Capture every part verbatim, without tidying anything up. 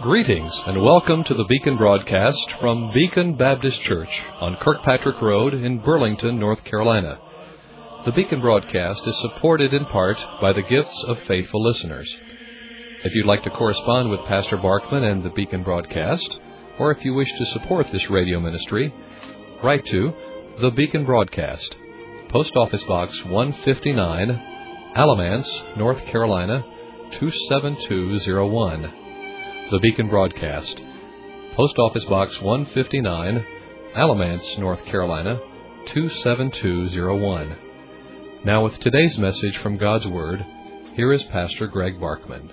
Greetings and welcome to the Beacon broadcast from Beacon Baptist Church on Kirkpatrick Road in Burlington, North Carolina. The Beacon broadcast is supported in part by the gifts of faithful listeners. If you'd like to correspond with Pastor Barkman and the Beacon broadcast, or if you wish to support this radio ministry, write to The Beacon Broadcast, Post Office Box one fifty-nine, Alamance, North Carolina, two seven two zero one. The Beacon Broadcast, Post Office Box one fifty-nine, Alamance, North Carolina, two seven two zero one. Now with today's message from God's Word, here is Pastor Greg Barkman.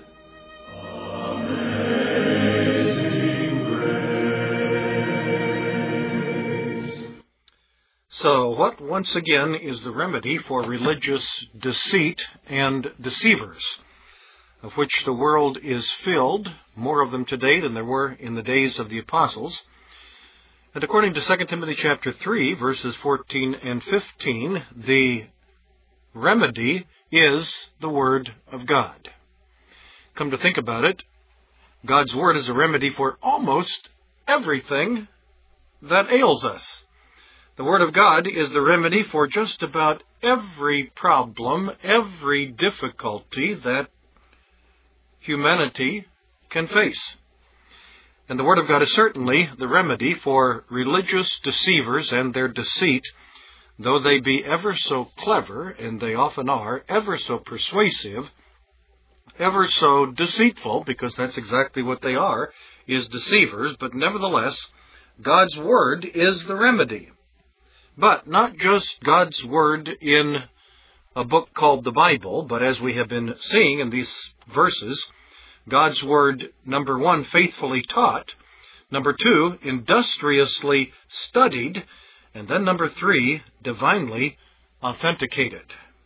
So, what once again is the remedy for religious deceit and deceivers, of which the world is filled, more of them today than there were in the days of the apostles? And according to Second Timothy chapter three, verses fourteen and fifteen, the remedy is the Word of God. Come to think about it, God's Word is a remedy for almost everything that ails us. The Word of God is the remedy for just about every problem, every difficulty that humanity can face. And the Word of God is certainly the remedy for religious deceivers and their deceit, though they be ever so clever, and they often are, ever so persuasive, ever so deceitful, because that's exactly what they are, is deceivers, but nevertheless, God's Word is the remedy. But not just God's Word in a book called the Bible, but as we have been seeing in these verses, God's Word, number one, faithfully taught, number two, industriously studied, and then number three, divinely authenticated.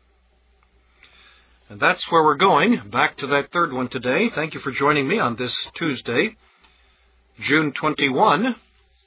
And that's where we're going, back to that third one today. Thank you for joining me on this Tuesday, June twenty-first,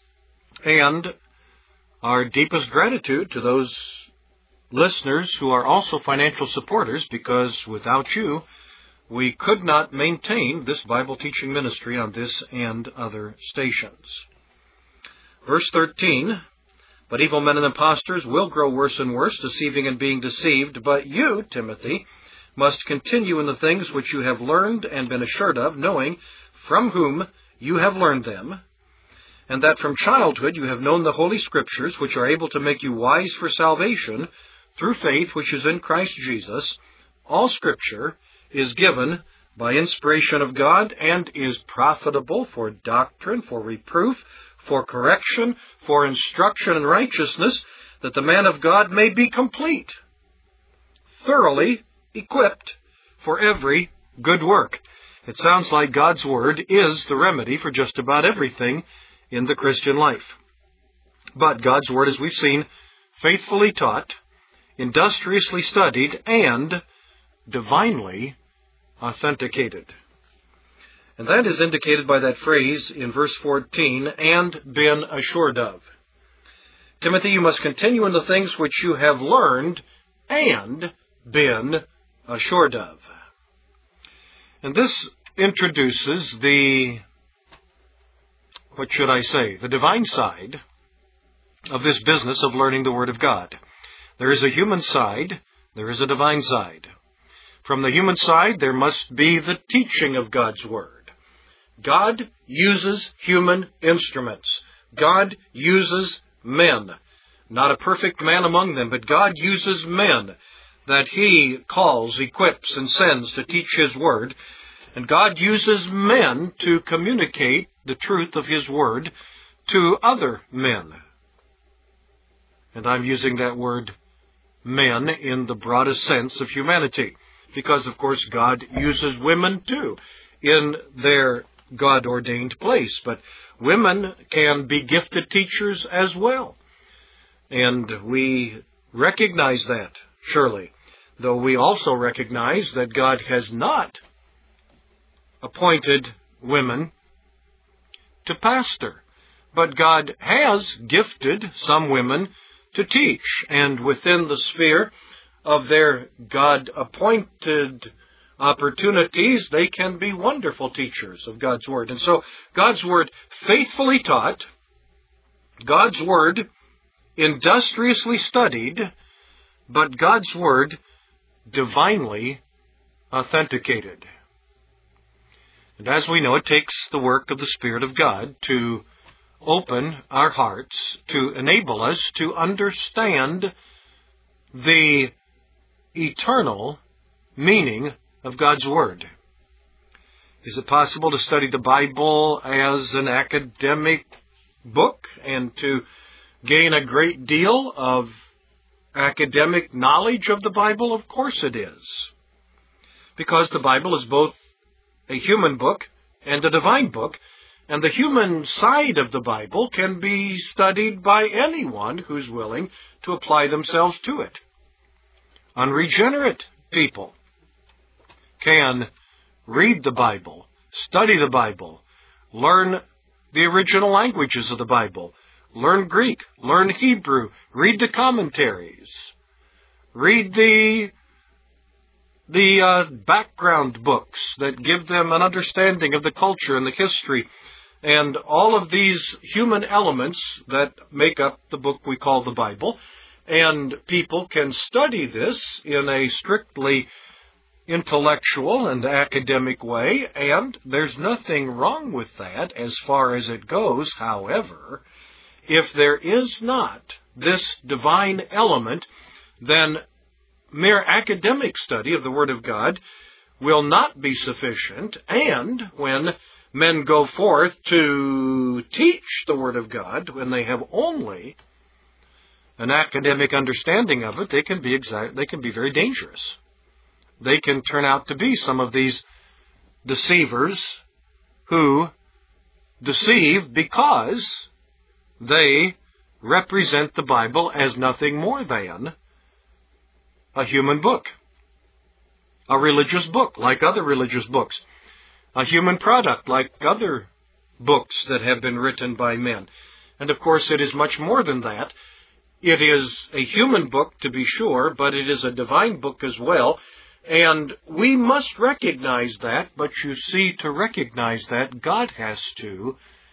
and our deepest gratitude to those listeners who are also financial supporters, because without you, we could not maintain this Bible teaching ministry on this and other stations. Verse thirteen, but evil men and impostors will grow worse and worse, deceiving and being deceived. But you, Timothy, must continue in the things which you have learned and been assured of, knowing from whom you have learned them, and that from childhood you have known the Holy Scriptures, which are able to make you wise for salvation through faith which is in Christ Jesus. All Scripture is given by inspiration of God and is profitable for doctrine, for reproof, for correction, for instruction in righteousness, that the man of God may be complete, thoroughly equipped for every good work. It sounds like God's Word is the remedy for just about everything in the Christian life. But God's Word, as we've seen, faithfully taught, industriously studied, and divinely authenticated. And that is indicated by that phrase in verse fourteen, and been assured of. Timothy, you must continue in the things which you have learned and been assured of. And this introduces the, what should I say, the divine side of this business of learning the Word of God. There is a human side, there is a divine side. From the human side, there must be the teaching of God's Word. God uses human instruments. God uses men. Not a perfect man among them, but God uses men that He calls, equips, and sends to teach His Word. And God uses men to communicate the truth of His Word to other men. And I'm using that word men in the broadest sense of humanity, because, of course, God uses women, too, in their God-ordained place. But women can be gifted teachers as well. And we recognize that, surely, though we also recognize that God has not appointed women to pastor. But God has gifted some women to teach, and within the sphere of their God-appointed opportunities, they can be wonderful teachers of God's Word. And so God's Word faithfully taught, God's Word industriously studied, but God's Word divinely authenticated. And as we know, it takes the work of the Spirit of God to open our hearts, to enable us to understand the eternal meaning of God's Word. Is it possible to study the Bible as an academic book and to gain a great deal of academic knowledge of the Bible? Of course it is. Because the Bible is both a human book and a divine book, and the human side of the Bible can be studied by anyone who's willing to apply themselves to it. Unregenerate people can read the Bible, study the Bible, learn the original languages of the Bible, learn Greek, learn Hebrew, read the commentaries, read the the uh, background books that give them an understanding of the culture and the history and all of these human elements that make up the book we call the Bible. And people can study this in a strictly intellectual and academic way, and there's nothing wrong with that as far as it goes. However, if there is not this divine element, then mere academic study of the Word of God will not be sufficient, and when men go forth to teach the Word of God, when they have only an academic understanding of it, they can be exact, they can be very dangerous. They can turn out to be some of these deceivers who deceive because they represent the Bible as nothing more than a human book, a religious book like other religious books, a human product like other books that have been written by men. And of course it is much more than that. It is a human book, to be sure, but it is a divine book as well. And we must recognize that, but you see, to recognize that, God has to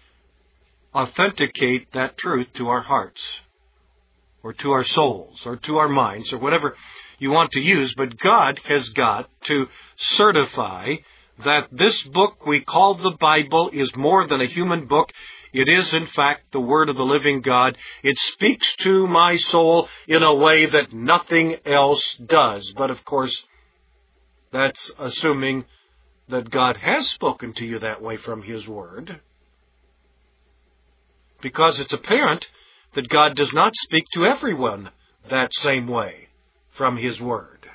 authenticate that truth to our hearts, or to our souls, or to our minds, or whatever you want to use. But God has got to certify that this book we call the Bible is more than a human book. It is, in fact, the Word of the living God. It speaks to my soul in a way that nothing else does. But, of course, that's assuming that God has spoken to you that way from His Word. Because it's apparent that God does not speak to everyone that same way from His Word.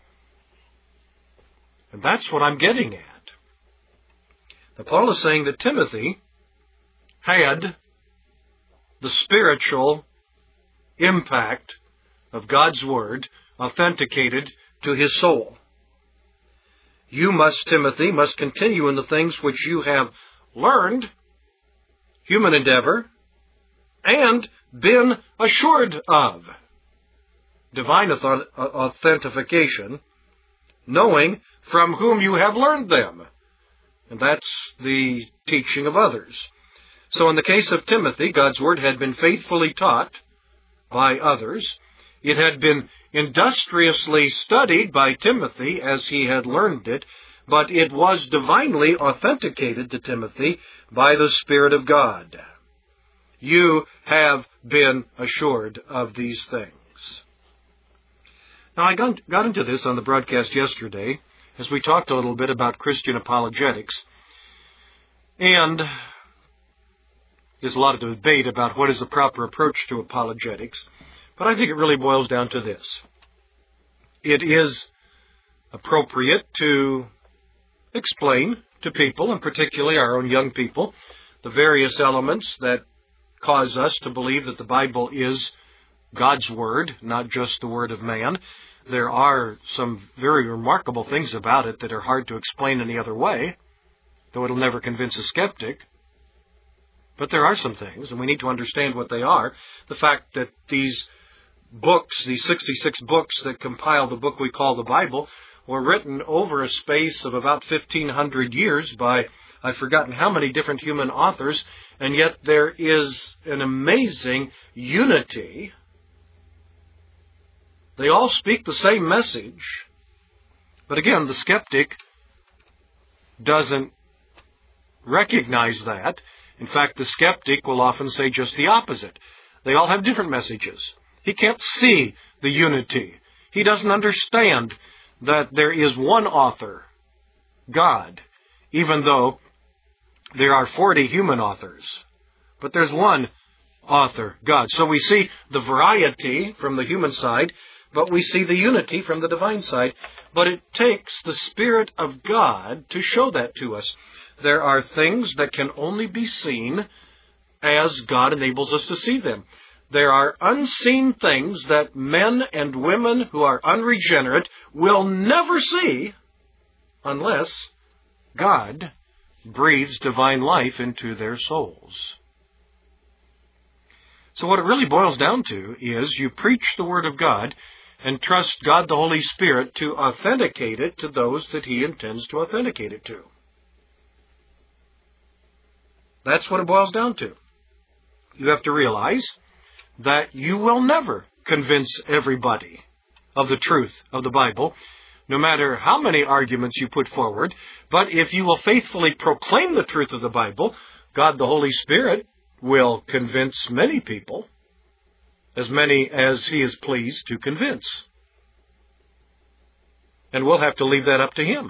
And that's what I'm getting at. Now, Paul is saying that Timothy had the spiritual impact of God's Word authenticated to his soul. You must, Timothy, must continue in the things which you have learned, human endeavor, and been assured of, divine authentication, knowing from whom you have learned them. And that's the teaching of others. So in the case of Timothy, God's Word had been faithfully taught by others. It had been industriously studied by Timothy as he had learned it, but it was divinely authenticated to Timothy by the Spirit of God. You have been assured of these things. Now, I got into this on the broadcast yesterday as we talked a little bit about Christian apologetics. And there's a lot of debate about what is the proper approach to apologetics. But I think it really boils down to this. It is appropriate to explain to people, and particularly our own young people, the various elements that cause us to believe that the Bible is God's Word, not just the Word of man. There are some very remarkable things about it that are hard to explain any other way, though it'll never convince a skeptic. But there are some things, and we need to understand what they are. The fact that these books, these sixty-six books that compile the book we call the Bible, were written over a space of about fifteen hundred years by, I've forgotten how many different human authors, and yet there is an amazing unity. They all speak the same message. But again, the skeptic doesn't recognize that. In fact, the skeptic will often say just the opposite. They all have different messages. He can't see the unity. He doesn't understand that there is one author, God, even though there are forty human authors. But there's one author, God. So we see the variety from the human side, but we see the unity from the divine side. But it takes the Spirit of God to show that to us. There are things that can only be seen as God enables us to see them. There are unseen things that men and women who are unregenerate will never see unless God breathes divine life into their souls. So what it really boils down to is you preach the Word of God and trust God the Holy Spirit to authenticate it to those that He intends to authenticate it to. That's what it boils down to. You have to realize that you will never convince everybody of the truth of the Bible, no matter how many arguments you put forward. But if you will faithfully proclaim the truth of the Bible, God the Holy Spirit will convince many people, as many as He is pleased to convince. And we'll have to leave that up to Him.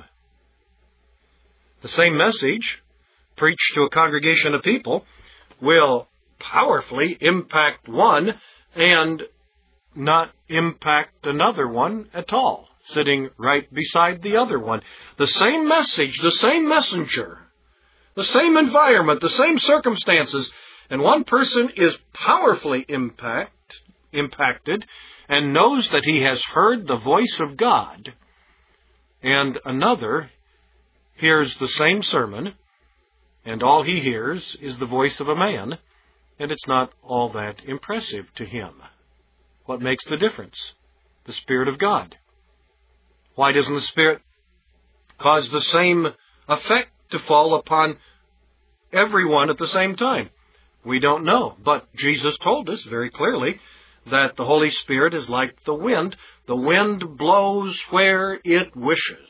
The same message preached to a congregation of people will powerfully impact one and not impact another one at all, sitting right beside the other one. The same message, the same messenger, the same environment, the same circumstances, and one person is powerfully impact, impacted and knows that he has heard the voice of God, and another hears the same sermon, and all he hears is the voice of a man, and it's not all that impressive to him. What makes the difference? The Spirit of God. Why doesn't the Spirit cause the same effect to fall upon everyone at the same time? We don't know, but Jesus told us very clearly that the Holy Spirit is like the wind. The wind blows where it wishes.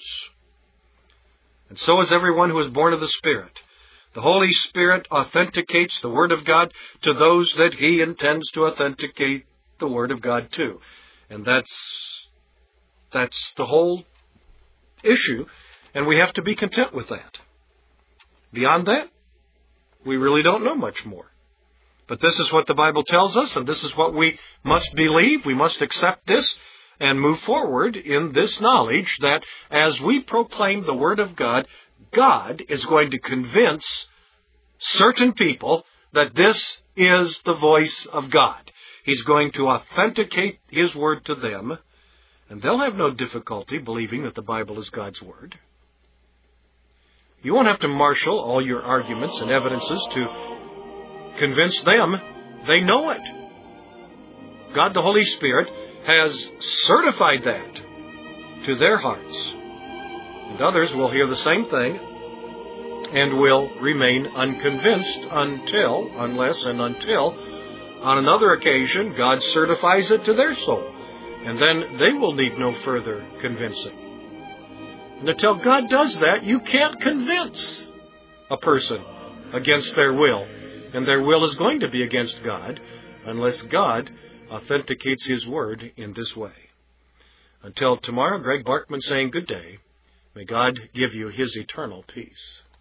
And so is everyone who is born of the Spirit. The Holy Spirit authenticates the Word of God to those that He intends to authenticate the Word of God to. And that's, that's the whole issue, and we have to be content with that. Beyond that, we really don't know much more. But this is what the Bible tells us, and this is what we must believe. We must accept this and move forward in this knowledge that as we proclaim the Word of God, God is going to convince certain people that this is the voice of God. He's going to authenticate His Word to them, and they'll have no difficulty believing that the Bible is God's Word. You won't have to marshal all your arguments and evidences to convince them. They know it. God the Holy Spirit has certified that to their hearts. And others will hear the same thing and will remain unconvinced until, unless and until, on another occasion, God certifies it to their soul. And then they will need no further convincing. And until God does that, you can't convince a person against their will. And their will is going to be against God unless God authenticates His Word in this way. Until tomorrow, Greg Barkman saying good day. May God give you His eternal peace.